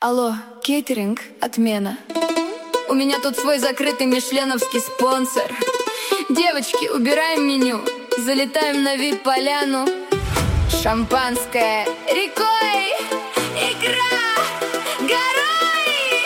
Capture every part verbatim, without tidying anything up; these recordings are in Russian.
Алло, кейтеринг, отмена. У меня тут свой закрытый мишленовский спонсор. Девочки, убираем меню, залетаем на вип-поляну. Шампанское рекой, игра горой.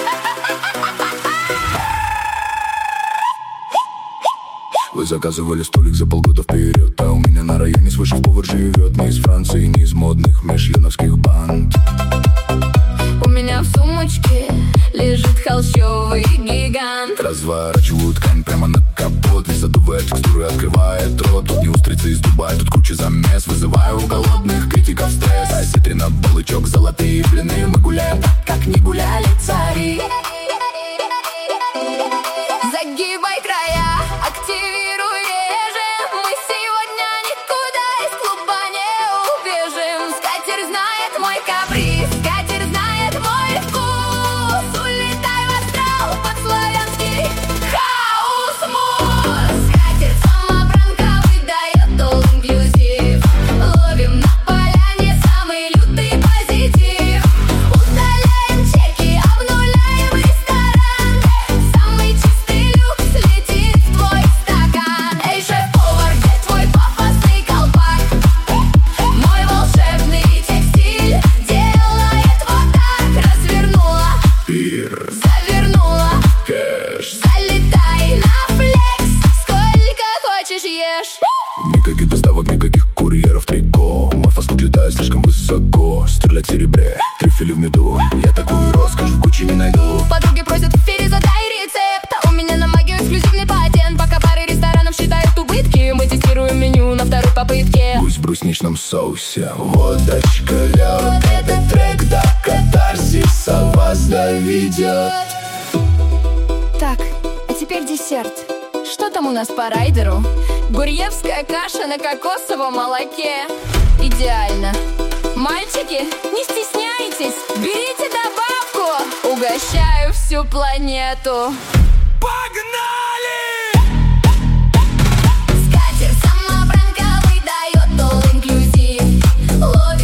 Вы заказывали столик за полгода вперед, а у меня на районе свой шеф-повар живет. Не из Франции, не из модных мишленовских банд. У меня в сумочке лежит холщовый гигант. Разворачиваю ткань прямо на капот, весь задувает текстуры, открывает рот. Тут не устрицы из Дубая, тут куча замес. Вызываю у голодных критиков стресс. Осетрина, балычок, золотые блины. Мы гуляем так, как не гуляли цари. Загибай края, активируй режим. Мы сегодня никуда из клуба не убежим. Скатерть знает мой каприз, скатерть знает мой вкус. Улетай в астрал под славянский хаус-мус. Скатерть самобранка выдает all-inclusive. Ловим на поляне самый лютый позитив. Удаляем чеки, обнуляем ресторан. Самый чистый люкс летит в твой стакан. Эй, шеф-повар, где твой пафосный колпак? Мой волшебный текстиль делает вот так. Развернула, Пир, завернула, кэш. залетай на флекс. Сколько хочешь ешь. Никаких доставок, никаких курьеров, трико. Мой фастфуд летает слишком высоко. Стрелять в серебре, трюфели в меду. Я такую роскошь в Гуччи не найду. Подруги просят, перезадай рецепт. А у меня на магию эксклюзивный патент. Пока пары ресторанов считают убытки, мы тестируем меню на второй попытке. Гусь в брусничном соусе, водочка, лед. Этот трек до катарсиса вас доведет. Так, а теперь десерт. Что там у нас по райдеру? Гурьевская каша на кокосовом молоке. Идеально. Мальчики, не стесняйтесь, берите добавку. Угощаю всю планету. Погнали! Скатерть самобранка выдает all-inclusive. Ловим